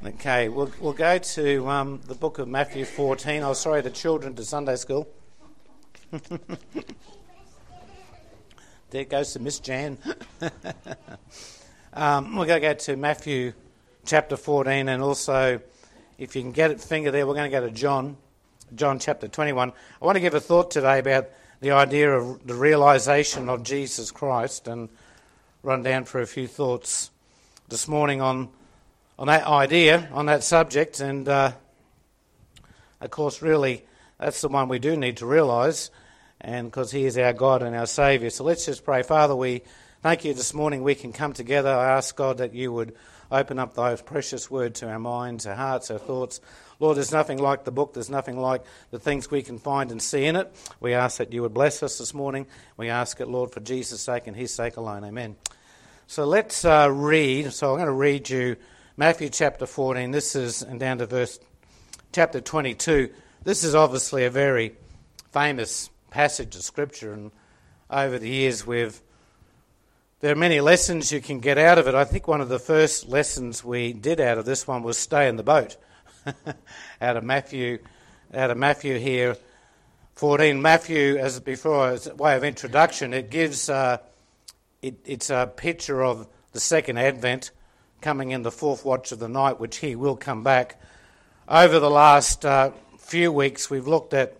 Okay, we'll go to the book of Matthew 14. Oh, sorry, the children to Sunday school. There goes to Miss Jan. We're going to go to Matthew chapter 14, and also, if you can get it finger there, we're going to go to John chapter 21. I want to give a thought today about the idea of the realisation of Jesus Christ, and run down for a few thoughts this morning on that idea, on that subject, and of course really that's the one we do need to realise, and because he is our God and our Saviour. So let's just pray. Father, we thank you this morning we can come together. I ask God that you would open up thy precious word to our minds, our hearts, our thoughts. Lord, there's nothing like the book, there's nothing like the things we can find and see in it. We ask that you would bless us this morning. We ask it, Lord, for Jesus' sake and his sake alone. Amen. So let's read. So I'm going to read you Matthew chapter 14, this is, and down to verse chapter 22. This is obviously a very famous passage of Scripture, and over the years there are many lessons you can get out of it. I think one of the first lessons we did out of this one was stay in the boat. out of Matthew here, 14. Matthew, as before, as a way of introduction, it gives it's a picture of the second advent, coming in the fourth watch of the night, which he will come back. Over the last few weeks, we've looked at,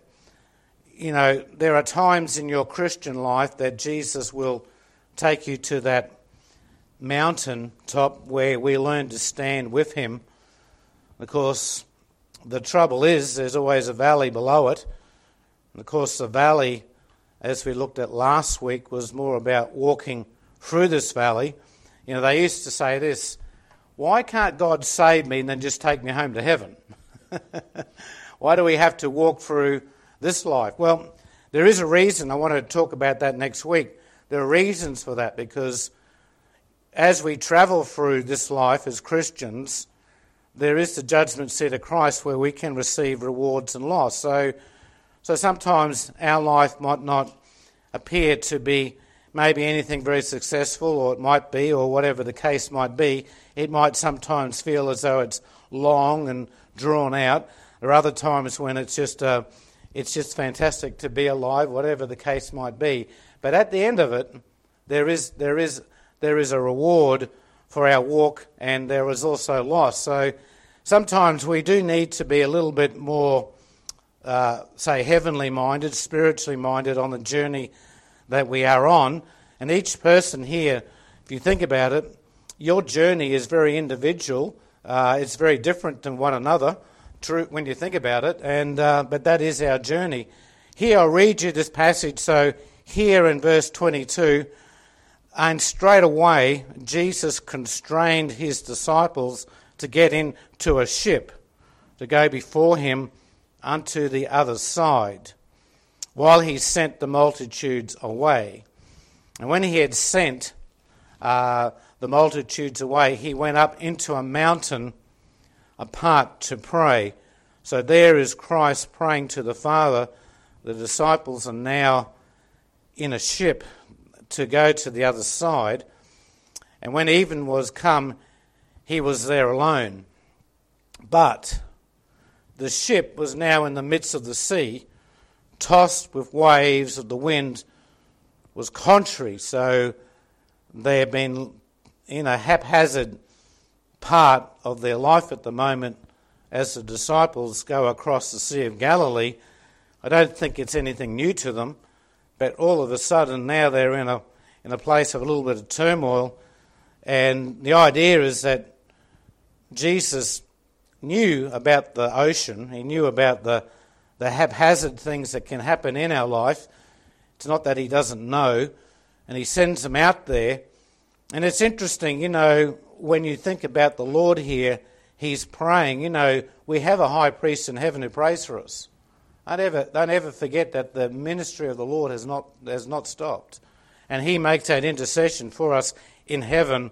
there are times in your Christian life that Jesus will take you to that mountain top where we learn to stand with him. Of course, the trouble is there's always a valley below it. And of course, the valley, as we looked at last week, was more about walking through this valley. They used to say this: why can't God save me and then just take me home to heaven? Why do we have to walk through this life? Well, there is a reason. I want to talk about that next week. There are reasons for that, because as we travel through this life as Christians, there is the judgment seat of Christ where we can receive rewards and loss. So sometimes our life might not appear to be maybe anything very successful, or it might be, or whatever the case might be. It might sometimes feel as though it's long and drawn out. There are other times when it's just fantastic to be alive, whatever the case might be. But at the end of it, there is a reward for our walk, and there is also loss. So sometimes we do need to be a little bit more, heavenly minded, spiritually minded on the journey that we are on. And each person here, if you think about it, your journey is very individual. It's very different than one another, true, when you think about it. And but that is our journey. Here, I'll read you this passage. So here in verse 22, and straight away Jesus constrained his disciples to get into a ship to go before him unto the other side, while he sent the multitudes away. And when he had sent the multitudes away, he went up into a mountain apart to pray. So there is Christ praying to the Father. The disciples are now in a ship to go to the other side. And when even was come, he was there alone. But the ship was now in the midst of the sea, tossed with waves of the wind, was contrary. So they have been in a haphazard part of their life at the moment as the disciples go across the Sea of Galilee. I don't think it's anything new to them, but all of a sudden now they're in a place of a little bit of turmoil. And the idea is that Jesus knew about the ocean. He knew about the haphazard things that can happen in our life. It's not that he doesn't know, and he sends them out there. And it's interesting, when you think about the Lord here, he's praying. We have a high priest in heaven who prays for us. Don't ever forget that the ministry of the Lord has not stopped. And he makes that intercession for us in heaven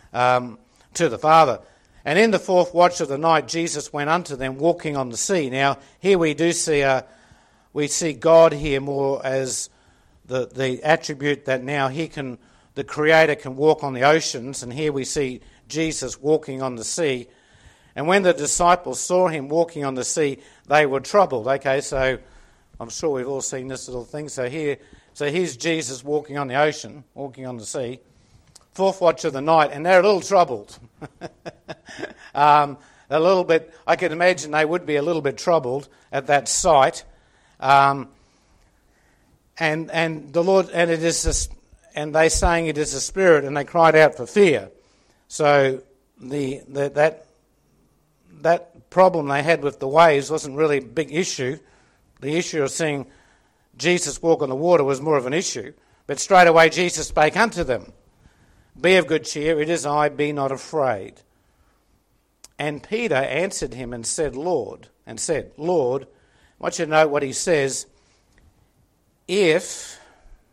to the Father. And in the fourth watch of the night, Jesus went unto them walking on the sea. Now, here we do see we see God here more as the attribute that now the Creator can walk on the oceans, and here we see Jesus walking on the sea. And when the disciples saw him walking on the sea, they were troubled. Okay, so I'm sure we've all seen this little thing. So here's Jesus walking on the ocean, walking on the sea, fourth watch of the night, and they're a little troubled. A little bit, I can imagine they would be a little bit troubled at that sight. And the Lord, and it is this, and they saying it is a spirit, and they cried out for fear. So that problem they had with the waves wasn't really a big issue. The issue of seeing Jesus walk on the water was more of an issue. But straight away Jesus spake unto them, Be of good cheer, it is I, be not afraid. And Peter answered him and said, Lord, I want you to note what he says, if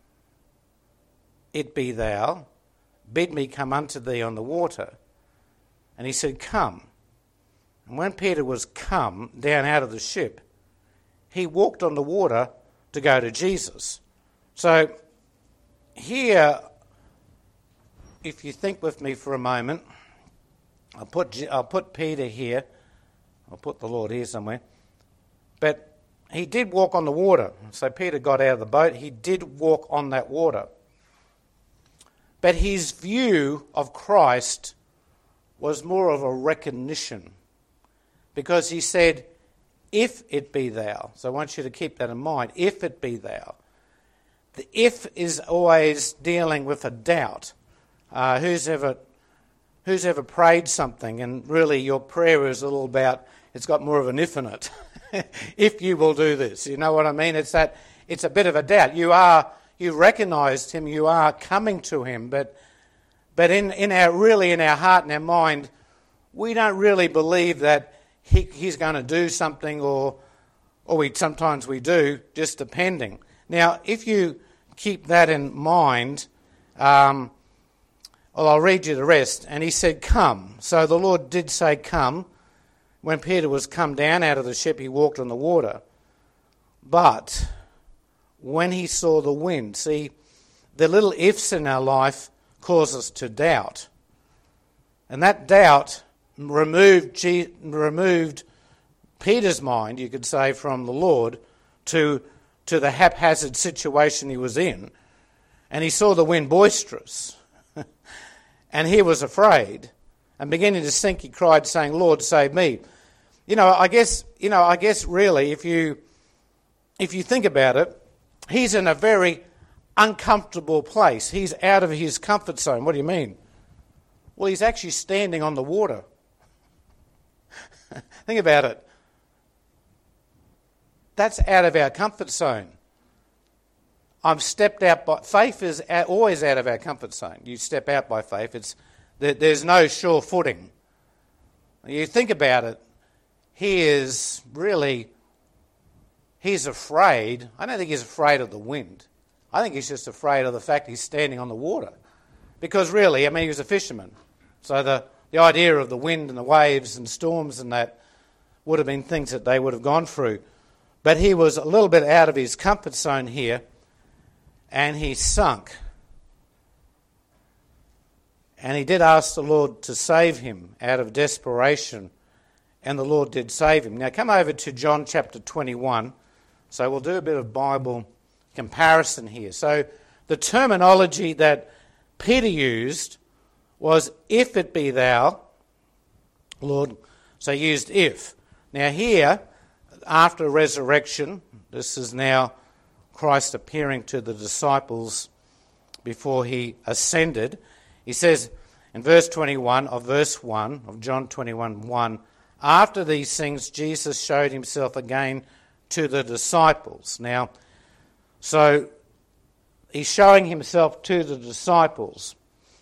it be thou, bid me come unto thee on the water. And he said, Come. And when Peter was come down out of the ship, he walked on the water to go to Jesus. So here, if you think with me for a moment, I'll put Peter here. I'll put the Lord here somewhere. But he did walk on the water. So Peter got out of the boat. He did walk on that water. But his view of Christ was more of a recognition. Because he said, if it be thou. So I want you to keep that in mind. If it be thou. The if is always dealing with a doubt. Who's ever prayed something and really your prayer is a little about, it's got more of an if in it. If you will do this. You know what I mean? It's a bit of a doubt. You recognised him, you are coming to him, but in our heart and our mind, we don't really believe that he's going to do something, or sometimes we do, just depending. Now, if you keep that in mind, I'll read you the rest. And he said, Come. So the Lord did say, Come. When Peter was come down out of the ship, he walked on the water. But when he saw the wind, see, the little ifs in our life cause us to doubt. And that doubt removed Peter's mind, you could say, from the Lord to the haphazard situation he was in. And he saw the wind boisterous. And he was afraid. And beginning to sink, he cried, saying, Lord, save me. I guess really, if you think about it, he's in a very uncomfortable place. He's out of his comfort zone. What do you mean? Well, he's actually standing on the water. Think about it. That's out of our comfort zone. I'm stepped out by... Faith is always out of our comfort zone. You step out by faith. There's no sure footing. You think about it, he's afraid. I don't think he's afraid of the wind. I think he's just afraid of the fact he's standing on the water. Because really, he was a fisherman. So the idea of the wind and the waves and storms and that would have been things that they would have gone through. But he was a little bit out of his comfort zone here, and he sunk. And he did ask the Lord to save him out of desperation, and the Lord did save him. Now come over to John chapter 21. So we'll do a bit of Bible comparison here. So the terminology that Peter used was, if it be thou, Lord. So he used if. Now here, after resurrection, this is now Christ appearing to the disciples before he ascended. He says in verse 21 of verse 1 of John 21:1, after these things Jesus showed himself again to the disciples. Now, so he's showing himself to the disciples.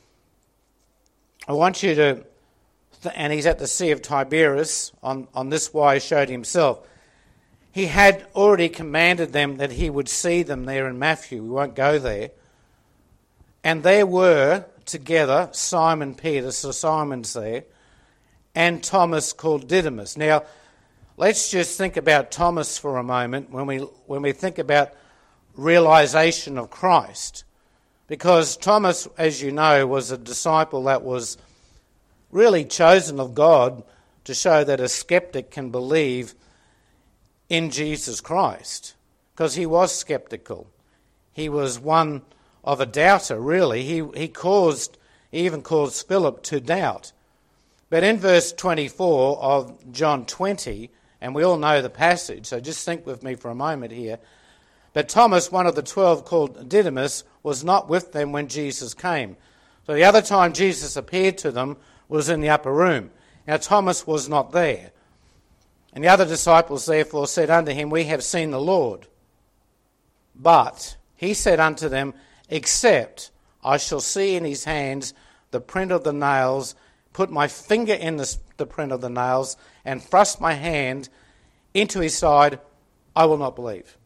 I want you to, and he's at the Sea of Tiberias, on this wise showed himself. He had already commanded them that he would see them there in Matthew. We won't go there. And there were together Simon Peter, so Simon's there, and Thomas called Didymus. Now, let's just think about Thomas for a moment when we think about realization of Christ. Because Thomas, as you know, was a disciple that was really chosen of God to show that a skeptic can believe in Jesus Christ, because he was skeptical. He was one of a doubter, really. He even caused Philip to doubt. But in verse 24 of John 20, and we all know the passage, so just think with me for a moment here, but Thomas, one of the 12 called Didymus, was not with them when Jesus came. So the other time Jesus appeared to them was in the upper room. Now Thomas was not there. And the other disciples therefore said unto him, We have seen the Lord. But he said unto them, Except I shall see in his hands the print of the nails, put my finger in the print of the nails, and thrust my hand into his side, I will not believe.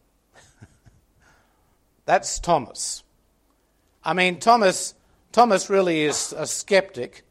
That's Thomas. I mean, Thomas really is a skeptic.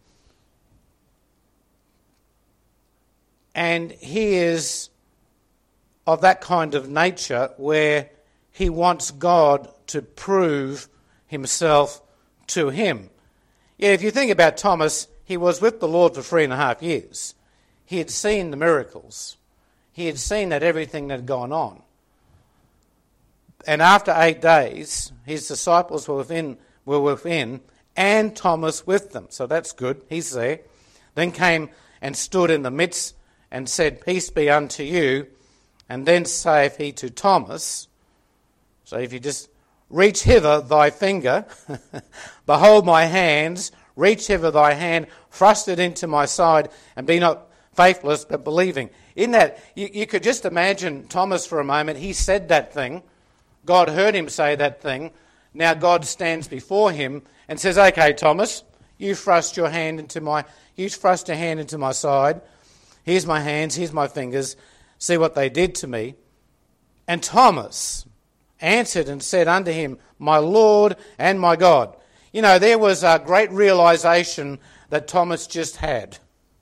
And he is of that kind of nature where he wants God to prove himself to him. Yeah, if you think about Thomas, he was with the Lord for 3.5 years. He had seen the miracles. He had seen that everything that had gone on. And after 8 days, his disciples were within, and Thomas with them. So that's good. He's there. Then came and stood in the midst and said, Peace be unto you. And then saith he to Thomas, so if you just reach hither thy finger, behold my hands, reach hither thy hand, thrust it into my side, and be not faithless but believing. In that, you could just imagine Thomas for a moment. He said that thing. God heard him say that thing. Now God stands before him and says, Okay, Thomas, you thrust your hand into my side. Here's my hands, here's my fingers. See what they did to me. And Thomas answered and said unto him, My Lord and my God. You know, there was a great realization that Thomas just had.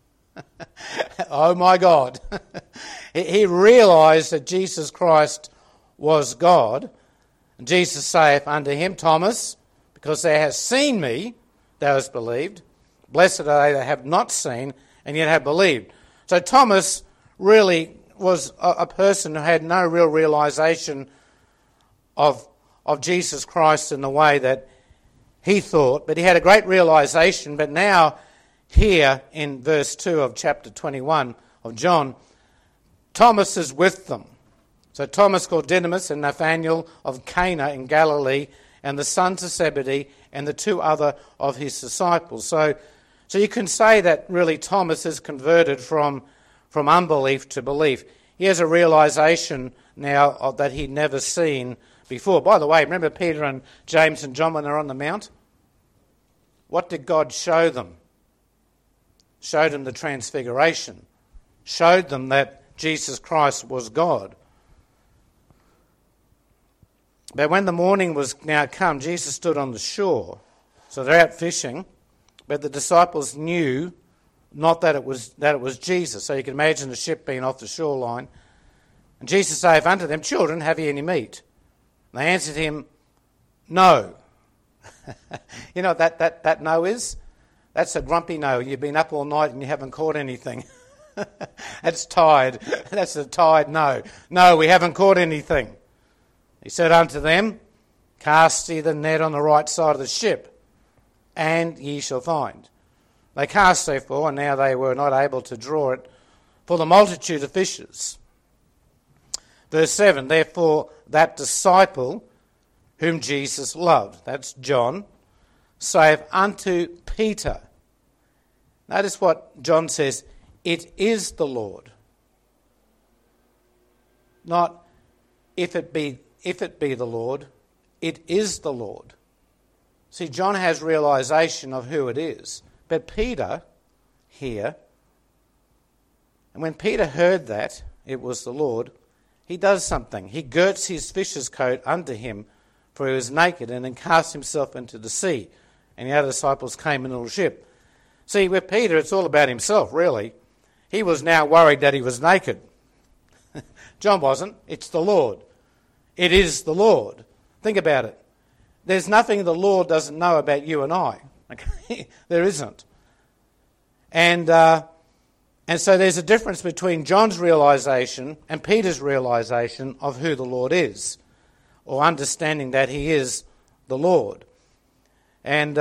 Oh my God. He realized that Jesus Christ was God. And Jesus saith unto him, Thomas, because thou hast seen me, thou hast believed. Blessed are they that have not seen and yet have believed. So Thomas really was a person who had no real realization of Jesus Christ in the way that he thought, but he had a great realization. But now here in verse 2 of chapter 21 of John, Thomas is with them. So Thomas called Didymus and Nathanael of Cana in Galilee, and the sons of Zebedee, and the 2 other of his disciples. So you can say that really Thomas is converted from unbelief to belief. He has a realization now of that he'd never seen before. By the way, remember Peter and James and John when they're on the mount? What did God show them? Showed them the transfiguration. Showed them that Jesus Christ was God. But when the morning was now come, Jesus stood on the shore. So they're out fishing, but the disciples knew not that it was Jesus. So you can imagine the ship being off the shoreline. And Jesus saith unto them, Children, have ye any meat? And they answered him, No. You know what that no is? That's a grumpy no. You've been up all night and you haven't caught anything. That's tired. That's a tired no. No, we haven't caught anything. He said unto them, Cast ye the net on the right side of the ship, and ye shall find. They cast therefore, and now they were not able to draw it, for the multitude of fishes. Verse 7, Therefore that disciple whom Jesus loved, that's John, saith unto Peter. Notice what John says, It is the Lord. Not if it be the Lord, it is the Lord. See, John has realization of who it is. But Peter here, and when Peter heard that it was the Lord, he does something. He girts his fisher's coat under him, for he was naked, and then cast himself into the sea. And the other disciples came in a little ship. See, with Peter, it's all about himself, really. He was now worried that he was naked. John wasn't. It's the Lord. It is the Lord. Think about it. There's nothing the Lord doesn't know about you and I. Okay? There isn't. And And so there's a difference between John's realization and Peter's realization of who the Lord is, or understanding that he is the Lord. And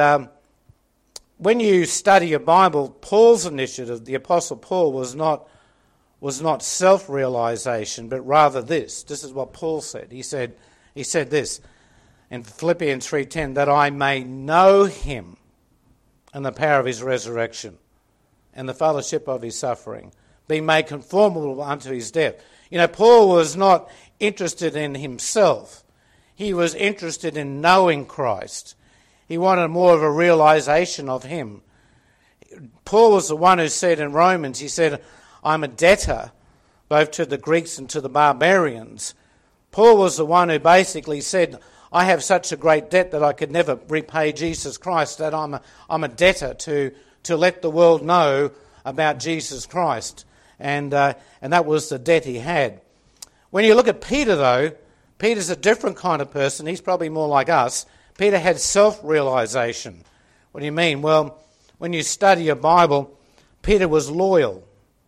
when you study your Bible, Paul's initiative, the Apostle Paul, was not self-realization, but rather this. This is what Paul said. He said this in Philippians 3:10, that I may know him and the power of his resurrection and the fellowship of his suffering, be made conformable unto his death. You know, Paul was not interested in himself. He was interested in knowing Christ. He wanted more of a realization of him. Paul was the one who said in Romans, he said, I'm a debtor both to the Greeks and to the barbarians. Paul was the one who basically said, I have such a great debt that I could never repay Jesus Christ, that I'm a debtor to let the world know about Jesus Christ. And that was the debt he had. When you look at Peter, though, Peter's a different kind of person. He's probably more like us. Peter had self-realization. What do you mean? Well, when you study your Bible, Peter was loyal.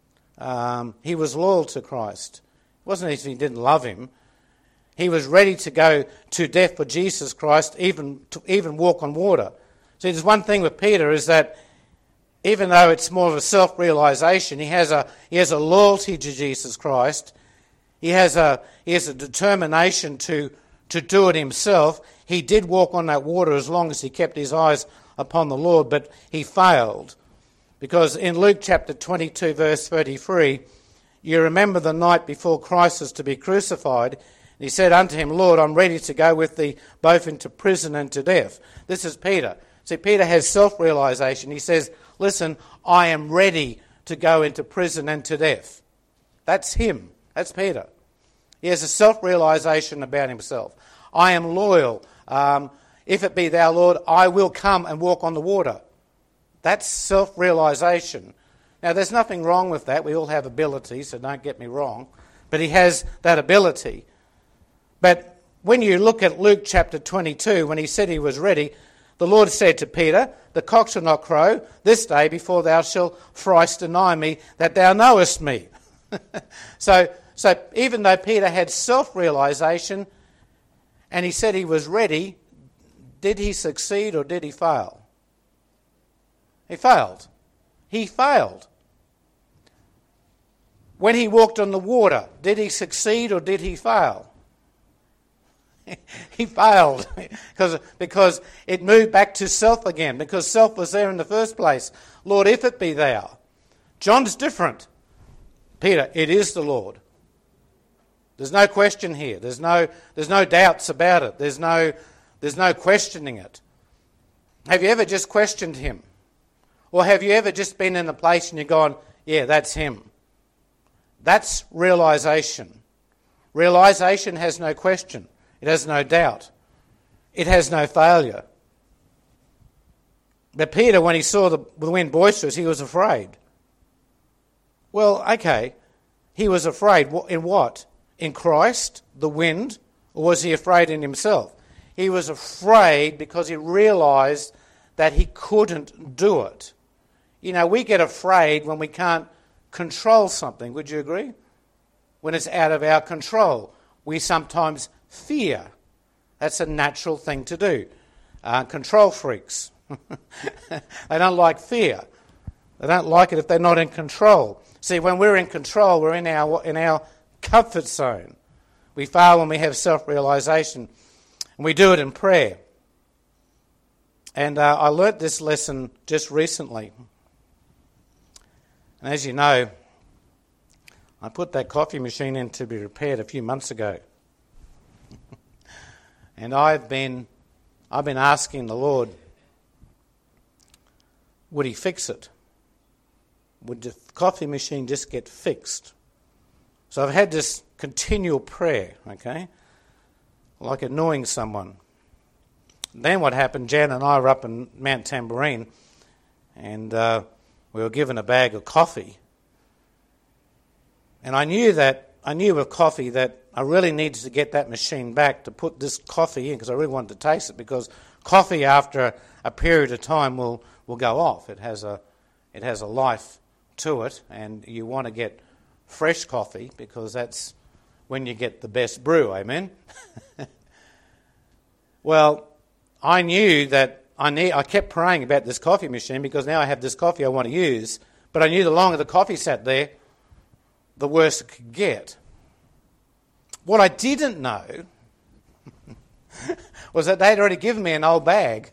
He was loyal to Christ. It wasn't as if he didn't love him. He was ready to go to death for Jesus Christ, even walk on water. See, there's one thing with Peter is that even though it's more of a self-realization, he has a loyalty to Jesus Christ. He has a determination to do it himself. He did walk on that water as long as he kept his eyes upon the Lord, but he failed. Because in Luke chapter 22, verse 33, you remember the night before Christ was to be crucified, and he said unto him, Lord, I'm ready to go with thee both into prison and to death. This is Peter. See, Peter has self-realization. He says, listen, I am ready to go into prison and to death. That's him. That's Peter. He has a self-realization about himself. I am loyal. If it be thou, Lord, I will come and walk on the water. That's self-realization. Now, there's nothing wrong with that. We all have ability, so don't get me wrong. But he has that ability. But when you look at Luke chapter 22, when he said he was ready, the Lord said to Peter, the cock shall not crow this day before thou shalt thrice deny me that thou knowest me. So even though Peter had self-realization and he said he was ready, did he succeed or did he fail? He failed. He failed. When he walked on the water, did he succeed or did he fail? He failed because it moved back to self again, because self was there in the first place. Lord, if it be thou. John's different. Peter, it is the Lord. There's no question here. There's no doubts about it. There's no questioning it. Have you ever just questioned him? Or have you ever just been in a place and you've gone, yeah, that's him? That's realization. Realization has no question. It has no doubt. It has no failure. But Peter, when he saw the wind boisterous, he was afraid. Well, okay, he was afraid. In what? In Christ, the wind, or was he afraid in himself? He was afraid because he realized that he couldn't do it. You know, we get afraid when we can't control something. Would you agree? When it's out of our control, we sometimes fear. That's a natural thing to do. Control freaks. They don't like fear. They don't like it if they're not in control. See, when we're in control, we're in our comfort zone. We fail when we have self-realization. And we do it in prayer. And I learnt this lesson just recently. And as you know, I put that coffee machine in to be repaired a few months ago. And I've been asking the Lord, would he fix it? Would the coffee machine just get fixed? So I've had this continual prayer, okay, like annoying someone. Then what happened, Jan and I were up in Mount Tamborine, and we were given a bag of coffee. And I knew with coffee that I really needed to get that machine back to put this coffee in, because I really wanted to taste it, because coffee after a period of time will go off. It has a life to it, and you want to get fresh coffee because that's when you get the best brew, amen? Well, I knew that I kept praying about this coffee machine because now I have this coffee I want to use, but I knew the longer the coffee sat there, the worse it could get. What I didn't know was that they'd already given me an old bag.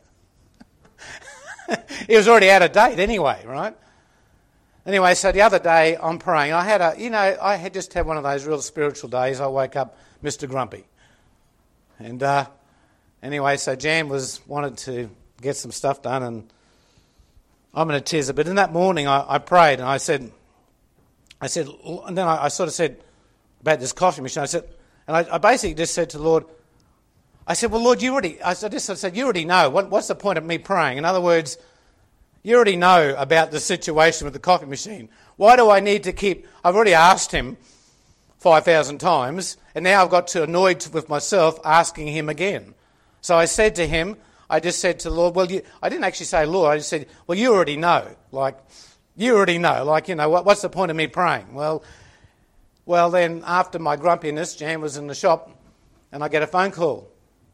It was already out of date anyway, right? Anyway, so the other day I'm praying. I had just had one of those real spiritual days. I woke up Mr. Grumpy. And anyway, so Jan wanted to get some stuff done, and I'm in a tizzer. But in that morning I prayed, and I said, and then I sort of said about this coffee machine. I basically just said to the Lord, I said, well, Lord, you already know. What's the point of me praying? In other words, you already know about the situation with the coffee machine. Why do I need to I've already asked him 5,000 times, and now I've got annoyed with myself asking him again. So I said to him, I just said to the Lord, I didn't actually say Lord, I just said, well, you already know. What's the point of me praying? Well, then after my grumpiness, Jan was in the shop, and I get a phone call.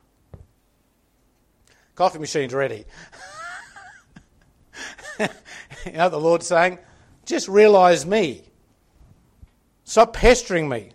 Coffee machine's ready. The Lord's saying, just realise me. Stop pestering me.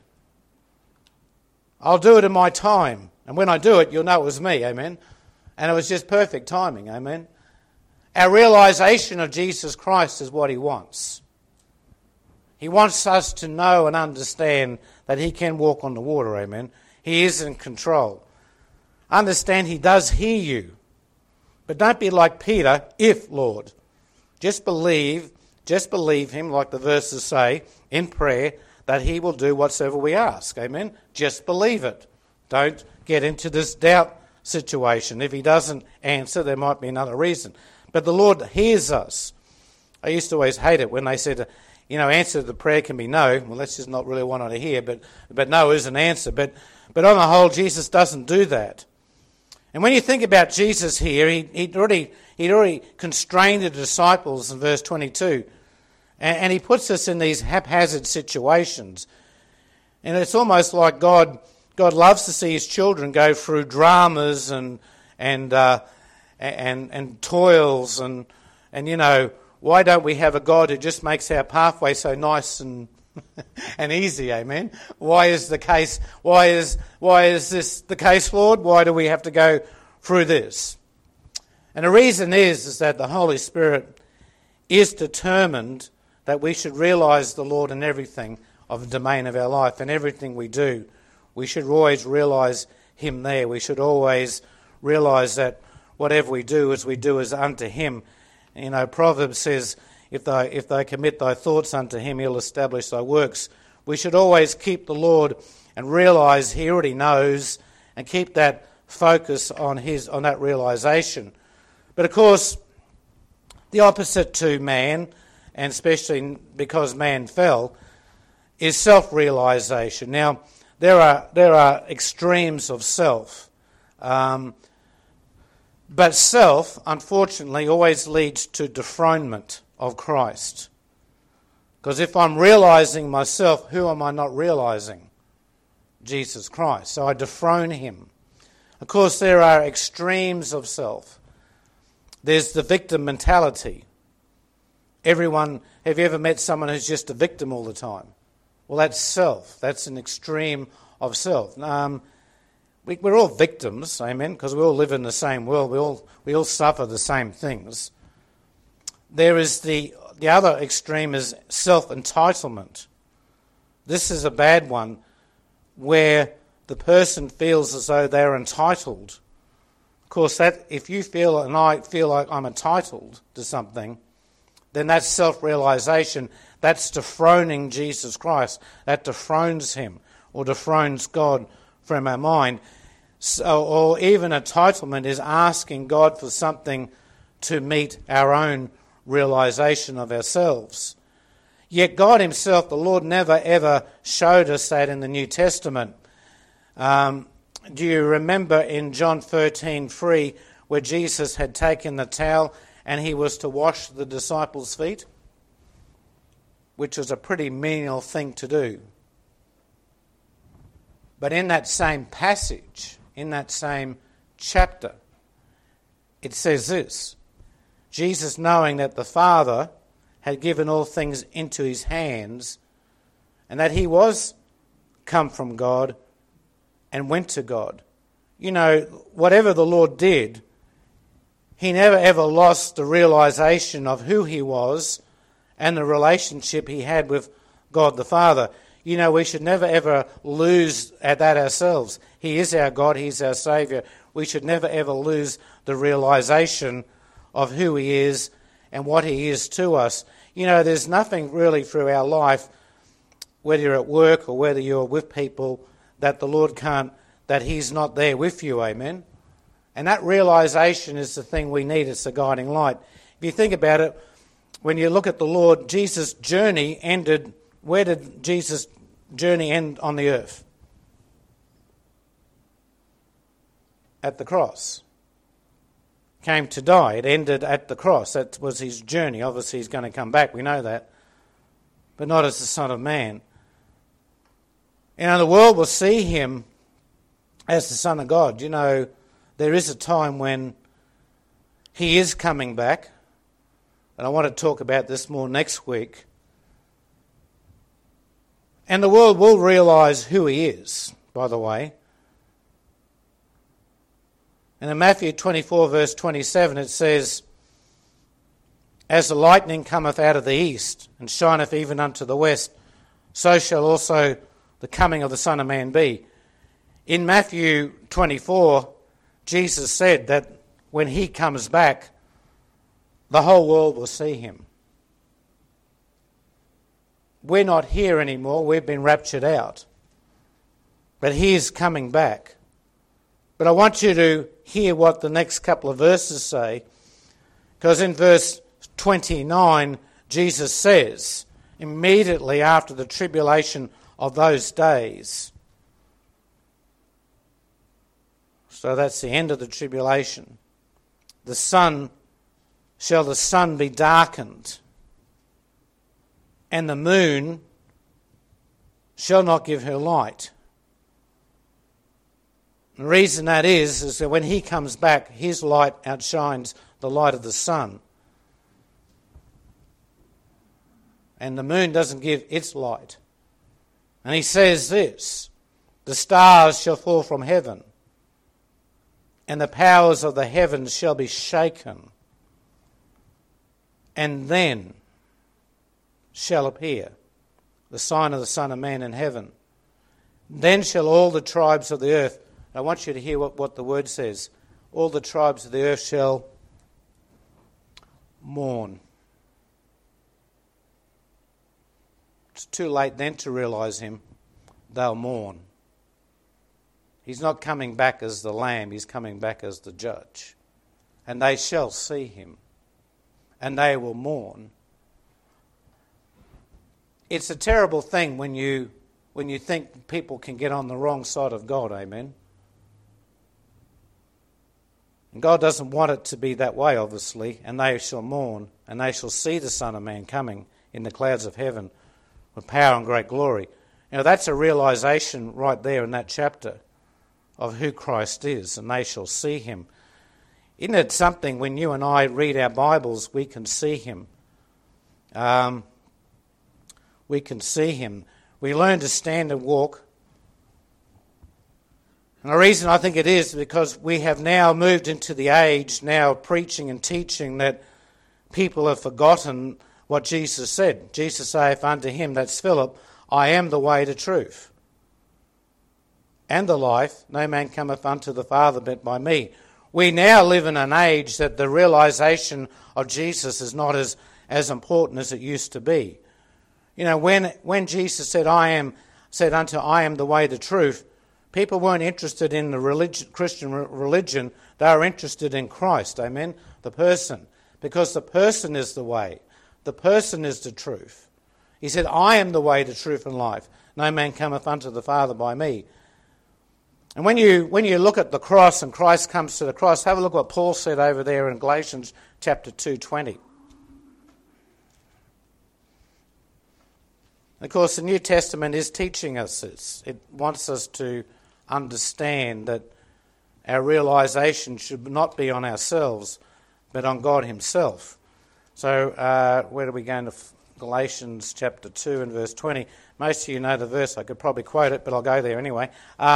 I'll do it in my time. And when I do it, you'll know it was me, amen? And it was just perfect timing, amen? Our realisation of Jesus Christ is what he wants. He wants us to know and understand that he can walk on the water, amen? He is in control. Understand he does hear you. But don't be like Peter, if, Lord. Just believe him, like the verses say, in prayer, that he will do whatsoever we ask. Amen? Just believe it. Don't get into this doubt situation. If he doesn't answer, there might be another reason. But the Lord hears us. I used to always hate it when they said, answer to the prayer can be no. Well, that's just not really what I want to hear, but no is an answer. But on the whole, Jesus doesn't do that. And when you think about Jesus here, he'd already constrained the disciples in verse 22. And he puts us in these haphazard situations. And it's almost like God loves to see his children go through dramas and toils and why don't we have a God who just makes our pathway so nice and and easy, amen? Why is this the case, Lord? Why do we have to go through this? And the reason is that the Holy Spirit is determined that we should realise the Lord in everything of the domain of our life, and everything we do. We should always realise him there. We should always realise that whatever we do as unto him. Proverbs says, if they commit thy thoughts unto him, he'll establish thy works. We should always keep the Lord and realise he already knows, and keep that focus on that realisation. But of course, the opposite to man, and especially because man fell, is self-realisation. Now, there are extremes of self. But self, unfortunately, always leads to dethronement of Christ. Because if I'm realising myself, who am I not realising? Jesus Christ. So I dethrone him. Of course, there are extremes of self. There's the victim mentality. Have you ever met someone who's just a victim all the time? Well, that's self. That's an extreme of self. We're all victims, amen, because we all live in the same world. We all suffer the same things. There is the other extreme is self-entitlement. This is a bad one, where the person feels as though they're entitled. Of course, that if you feel and I feel like I'm entitled to something, then that's self-realisation. That's dethroning Jesus Christ. That dethrones him or dethrones God from our mind. So, or even entitlement is asking God for something to meet our own realisation of ourselves. Yet God himself, the Lord, never ever showed us that in the New Testament. Do you remember in John 13:3 where Jesus had taken the towel and he was to wash the disciples' feet? which was a pretty menial thing to do. But in that same passage, in that same chapter, it says this: Jesus, knowing that the Father had given all things into his hands, and that he was come from God and went to God. You know, whatever the Lord did, he never ever lost the realization of who he was and the relationship he had with God the Father. You know, we should never ever lose at that ourselves. He is our God, he's our Saviour. We should never ever lose the realization of who he is and what he is to us. You know, there's nothing really through our life, whether you're at work or whether you're with people, that the Lord can't, that he's not there with you, amen? And that realization is the thing we need. It's the guiding light. If you think about it, when you look at the Lord, Jesus' journey ended, where did Jesus' journey end on the earth? At the cross. Came to die. It ended at the cross. That was his journey. Obviously he's going to come back, we know that. But not as the Son of Man. You know, the world will see him as the Son of God. You know, there is a time when he is coming back. And I want to talk about this more next week. And the world will realise who he is, by the way. And in Matthew 24 verse 27 it says, as the lightning cometh out of the east, and shineth even unto the west, so shall also the coming of the Son of Man be. In Matthew 24, Jesus said that when he comes back, the whole world will see him. We're not here anymore, we've been raptured out. But he is coming back. But I want you to hear what the next couple of verses say, because in verse 29, Jesus says, immediately after the tribulation of those days, so that's the end of the tribulation, shall the sun be darkened, and the moon shall not give her light. The reason that is that when he comes back, his light outshines the light of the sun. And the moon doesn't give its light. And he says this, the stars shall fall from heaven, and the powers of the heavens shall be shaken. And then shall appear the sign of the Son of Man in heaven. Then shall all the tribes of the earth, I want you to hear what the word says, all the tribes of the earth shall mourn. It's too late then to realise him. They'll mourn. He's not coming back as the Lamb, he's coming back as the Judge. And they shall see him. And they will mourn. It's a terrible thing when you think people can get on the wrong side of God, amen? And God doesn't want it to be that way, obviously, and they shall mourn, and they shall see the Son of Man coming in the clouds of heaven with power and great glory. You know, that's a realisation right there in that chapter of who Christ is, and they shall see him. Isn't it something when you and I read our Bibles, we can see him? We can see him. We learn to stand and walk. And the reason I think it is because we have now moved into the age now of preaching and teaching that people have forgotten what Jesus said. Jesus saith unto him, that's Philip, I am the way to truth and the life. No man cometh unto the Father but by me. We now live in an age that the realisation of Jesus is not as important as it used to be. You know, when Jesus said, I am the way to truth, people weren't interested in the Christian religion, they were interested in Christ, amen, the person. Because the person is the way, the person is the truth. He said, I am the way to truth and life. No man cometh unto the Father by me. And when you look at the cross and Christ comes to the cross, have a look what Paul said over there in Galatians chapter 2:20. Of course, the New Testament is teaching us this. It wants us to understand that our realization should not be on ourselves, but on God himself. So where do we go into Galatians chapter 2 and verse 20? Most of you know the verse. I could probably quote it, but I'll go there anyway.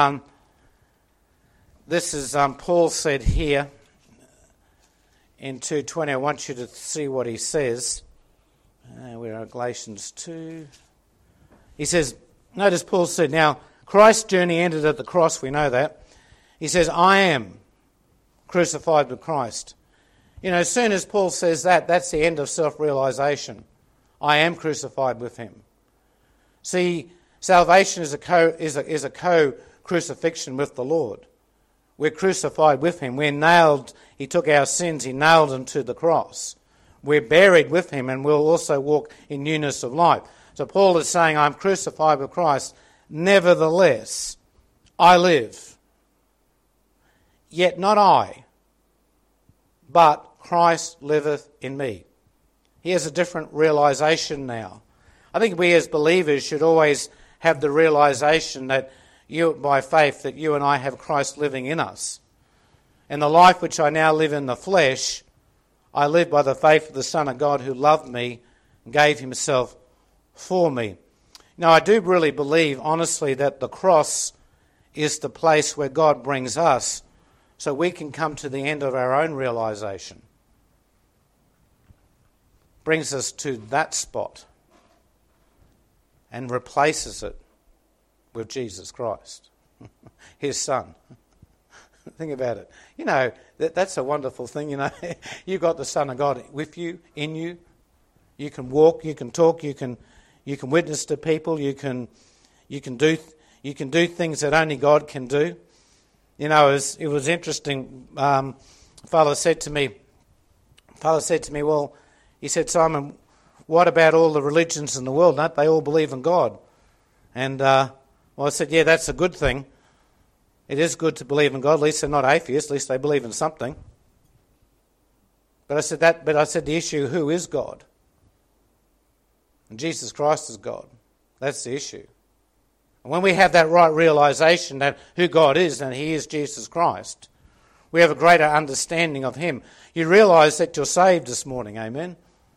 This is Paul said here in 2:20. I want you to see what he says. We're at Galatians 2. He says, notice Paul said, now Christ's journey ended at the cross, we know that. He says, I am crucified with Christ. You know, as soon as Paul says that, that's the end of self-realization. I am crucified with him. See, salvation is a co-crucifixion with the Lord. We're crucified with him. We're nailed. He took our sins. He nailed them to the cross. We're buried with him, and we'll also walk in newness of life. So Paul is saying, I'm crucified with Christ. Nevertheless, I live. Yet not I, but Christ liveth in me. He has a different realization now. I think we as believers should always have the realization that by faith, that you and I have Christ living in us. And the life which I now live in the flesh, I live by the faith of the Son of God who loved me and gave himself for me. Now, I do really believe, honestly, that the cross is the place where God brings us so we can come to the end of our own realization. Brings us to that spot and replaces it with Jesus Christ, his Son. Think about it. You know, that's a wonderful thing, you know. You've got the Son of God with you, in you. You can walk, you can talk, you can witness to people, you can do things that only God can do. You know, it was interesting. Father said to me, well, he said, Simon, what about all the religions in the world? Don't they all believe in God? And well, I said, yeah, that's a good thing. It is good to believe in God. At least they're not atheists. At least they believe in something. But I said the issue, who is God? And Jesus Christ is God. That's the issue. And when we have that right realization that who God is and he is Jesus Christ, we have a greater understanding of him. You realize that you're saved this morning, amen?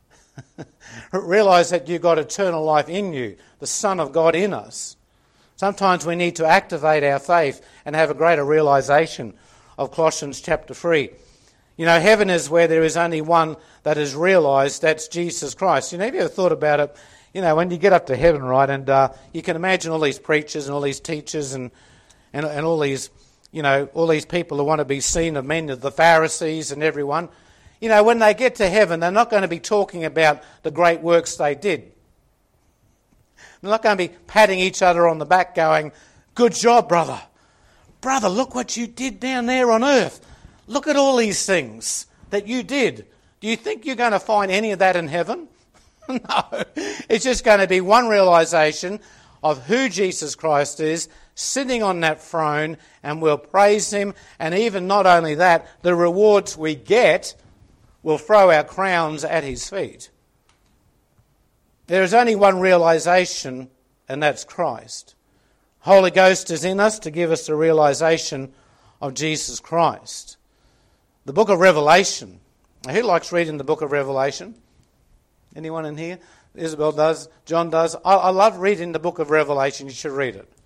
Realize that you've got eternal life in you, the Son of God in us. Sometimes we need to activate our faith and have a greater realization of Colossians chapter 3. You know, heaven is where there is only one that is realized, that's Jesus Christ. You know, have you ever thought about it? You know, when you get up to heaven, right, and you can imagine all these preachers and all these teachers and all these, you know, all these people who want to be seen of men, the Pharisees and everyone. You know, when they get to heaven, they're not going to be talking about the great works they did. They're not going to be patting each other on the back going, good job, brother. Brother, look what you did down there on earth. Look at all these things that you did. Do you think you're going to find any of that in heaven? No. It's just going to be one realization of who Jesus Christ is, sitting on that throne, and we'll praise him. And even not only that, the rewards we get will throw our crowns at his feet. There is only one realization, and that's Christ. Holy Ghost is in us to give us the realization of Jesus Christ. The book of Revelation. Who likes reading the book of Revelation? Anyone in here? Isabel does. John does. I love reading the book of Revelation. You should read it.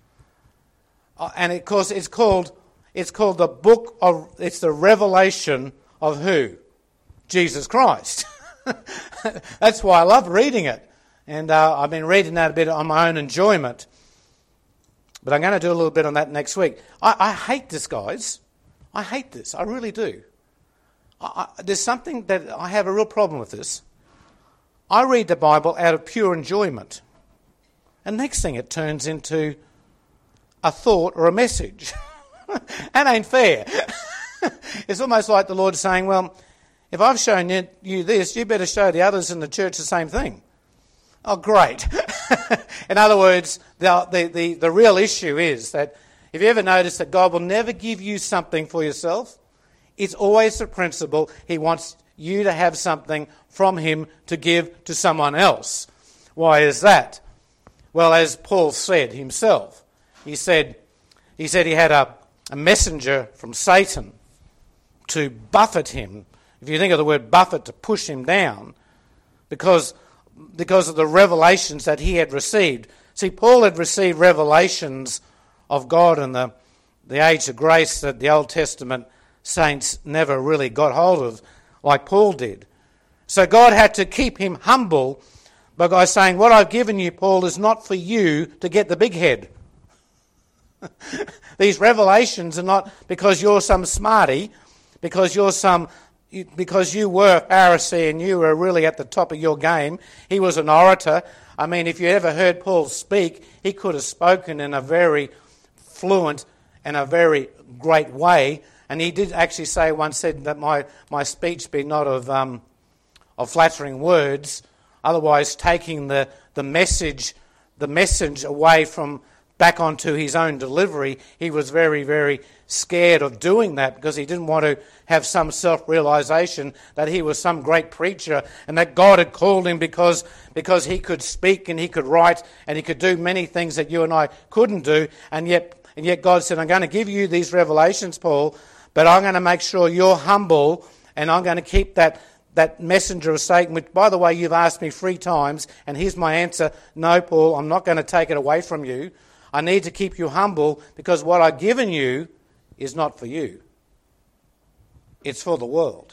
And of course, it's called the book of. It's the revelation of who? Jesus Christ. That's why I love reading it. And I've been reading that a bit on my own enjoyment. But I'm going to do a little bit on that next week. I hate this, guys. I hate this. I really do. There's something that I have a real problem with this. I read the Bible out of pure enjoyment. And next thing it turns into a thought or a message. That ain't fair. It's almost like the Lord saying, well, if I've shown you this, you better show the others in the church the same thing. Oh, great. In other words, the real issue is that if you ever notice that God will never give you something for yourself, it's always the principle he wants you to have something from him to give to someone else. Why is that? Well, as Paul said himself, he said he had a messenger from Satan to buffet him. If you think of the word buffet, to push him down, because of the revelations that he had received. See, Paul had received revelations of God in the age of grace that the Old Testament saints never really got hold of, like Paul did. So God had to keep him humble by saying, what I've given you, Paul, is not for you to get the big head. These revelations are not because you're some smarty, because you were a Pharisee and you were really at the top of your game. He was an orator. I mean, if you ever heard Paul speak, he could have spoken in a very fluent and a very great way. And he did actually say, once said that my speech be not of flattering words, otherwise taking the message away from back onto his own delivery. He was very, very scared of doing that because he didn't want to have some self-realization that he was some great preacher and that God had called him because he could speak and he could write and he could do many things that you and I couldn't do. And yet God said, I'm going to give you these revelations, Paul, but I'm going to make sure you're humble and I'm going to keep that messenger of Satan, which, by the way, you've asked me 3 times, and here's my answer. No, Paul, I'm not going to take it away from you. I need to keep you humble because what I've given you is not for you. It's for the world.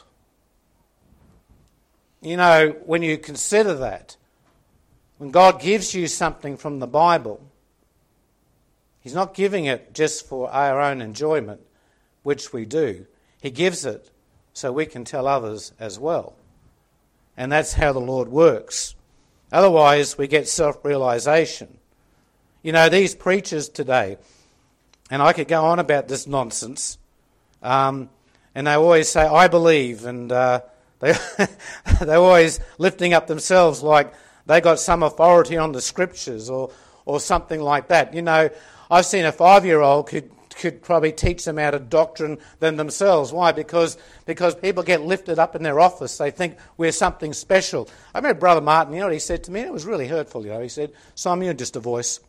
You know, when you consider that, when God gives you something from the Bible, He's not giving it just for our own enjoyment, which we do. He gives it so we can tell others as well. And that's how the Lord works. Otherwise, we get self-realization. You know, these preachers today, and I could go on about this nonsense, and they always say, I believe, and they're always lifting up themselves like they got some authority on the Scriptures or something like that. You know, I've seen a 5-year-old could probably teach them out of doctrine than themselves. Why? Because people get lifted up in their office. They think we're something special. I remember Brother Martin, you know what he said to me? It was really hurtful, you know. He said, Simon, you're just a voice.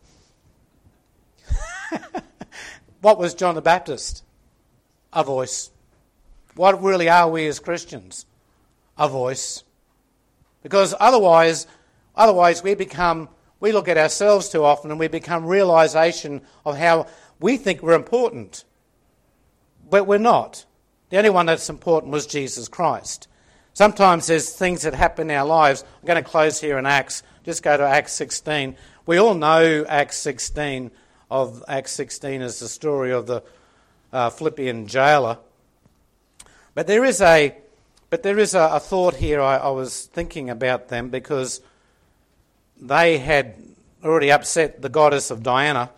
What was John the Baptist? A voice. What really are we as Christians? A voice. Because otherwise we look at ourselves too often and we become realization of how we think we're important. But we're not. The only one that's important was Jesus Christ. Sometimes there's things that happen in our lives. I'm going to close here in Acts. Just go to Acts 16. We all know Acts 16. Acts 16 is the story of the Philippian jailer. But there is a thought here. I was thinking about them because they had already upset the goddess of Diana,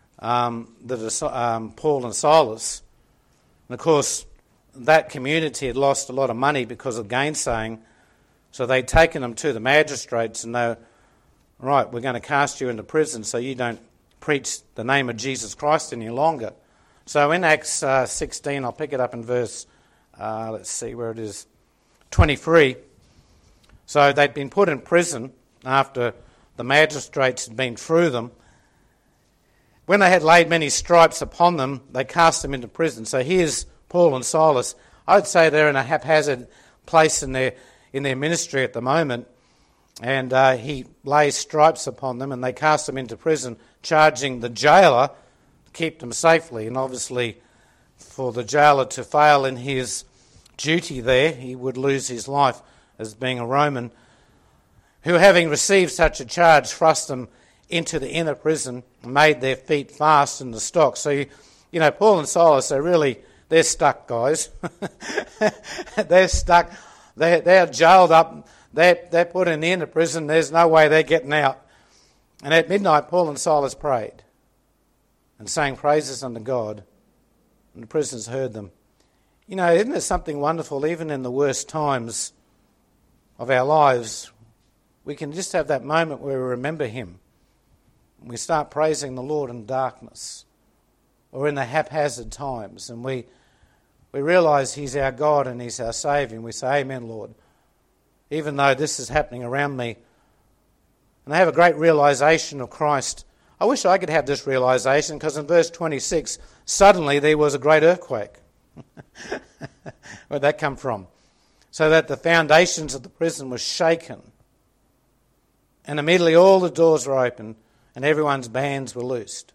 Paul and Silas. And of course, that community had lost a lot of money because of gainsaying. So they'd taken them to the magistrates and they were, right, we're going to cast you into prison so you don't preach the name of Jesus Christ any longer. So in Acts 16, I'll pick it up in verse, let's see where it is, 23. So they'd been put in prison after the magistrates had been through them. When they had laid many stripes upon them, they cast them into prison. So here's Paul and Silas. I'd say they're in a haphazard place in their ministry at the moment. And he lays stripes upon them and they cast them into prison, charging the jailer to keep them safely. And obviously for the jailer to fail in his duty there, he would lose his life as being a Roman, who having received such a charge thrust them into the inner prison and made their feet fast in the stocks. So, you know, Paul and Silas, they're stuck, guys. They're stuck. They're jailed up. They're put in the inner prison. There's no way they're getting out. And at midnight, Paul and Silas prayed and sang praises unto God, and the prisoners heard them. You know, isn't it something wonderful, even in the worst times of our lives, we can just have that moment where we remember Him. We start praising the Lord in darkness or in the haphazard times, and we realise He's our God and He's our Saviour, and we say, Amen, Lord. Even though this is happening around me, And they have a great realization of Christ. I wish I could have this realization, because in verse 26, suddenly there was a great earthquake. Where'd that come from? So that the foundations of the prison were shaken. And immediately all the doors were opened and everyone's bands were loosed.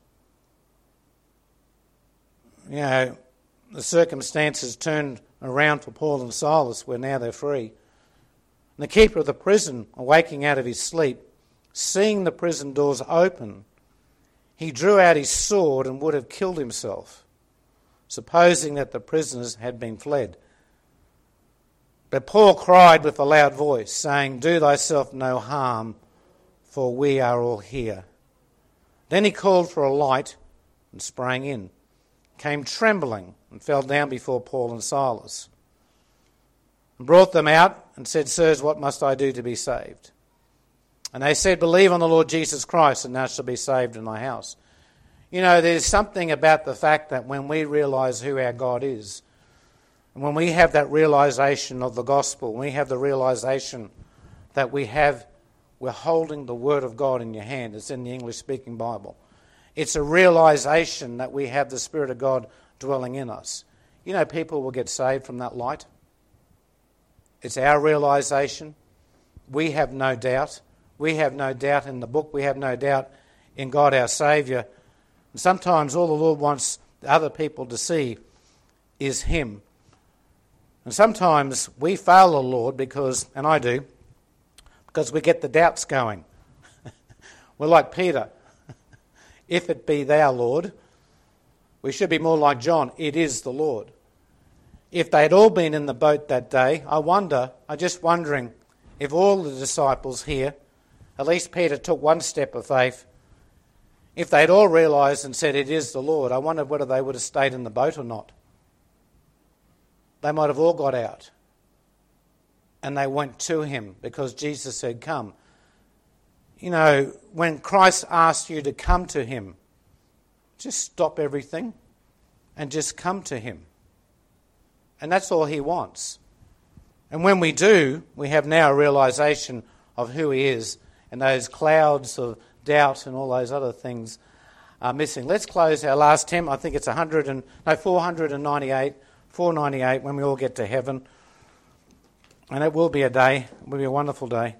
You know, the circumstances turned around for Paul and Silas, where now they're free. And the keeper of the prison, awaking out of his sleep, seeing the prison doors open, he drew out his sword and would have killed himself, supposing that the prisoners had been fled. But Paul cried with a loud voice, saying, "Do thyself no harm, for we are all here." Then he called for a light and sprang in, came trembling and fell down before Paul and Silas, and brought them out and said, "Sirs, what must I do to be saved?" And they said, "Believe on the Lord Jesus Christ, and thou shalt be saved in thy house." You know, there's something about the fact that when we realise who our God is, and when we have that realisation of the gospel, when we have the realisation that we're holding the Word of God in your hand. It's in the English-speaking Bible. It's a realisation that we have the Spirit of God dwelling in us. You know, people will get saved from that light. It's our realisation. We have no doubt. We have no doubt in the book. We have no doubt in God our Saviour. And sometimes all the Lord wants other people to see is Him. And sometimes we fail the Lord because, and I do, because we get the doubts going. We're like Peter. If it be thou, Lord. We should be more like John. It is the Lord. If they had all been in the boat that day, I'm just wondering if all the disciples here, at least Peter took one step of faith, if they'd all realised and said, "It is the Lord," I wonder whether they would have stayed in the boat or not. They might have all got out. And they went to him because Jesus said, "Come." You know, when Christ asks you to come to him, just stop everything and just come to him. And that's all he wants. And when we do, we have now a realisation of who he is, and those clouds of doubt and all those other things are missing. Let's close our last hymn. I think it's 498, when we all get to heaven. And it will be a day. It will be a wonderful day.